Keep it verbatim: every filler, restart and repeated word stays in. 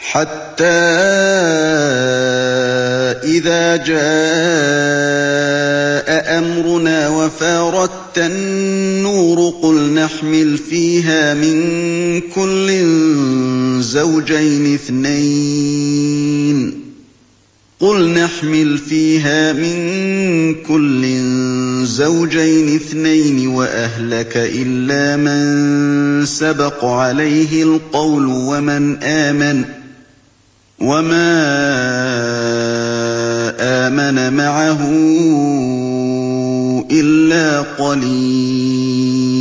حَتَّىٰ إِذَا جَاءَ أَمْرُنَا وَفَارَتِ النُّورُ قُلْ نَحْمِلُ فِيهَا مِن كُلٍّ زَوْجَيْنِ اثْنَيْنِ وَأَهْلَكَ إِلَّا مَن سَبَقَ عَلَيْهِ الْقَوْلُ وَمَنْ آمَنَ ۚ وَمَا آمَنَ مَعَهُ إِلَّا قَلِيلٌ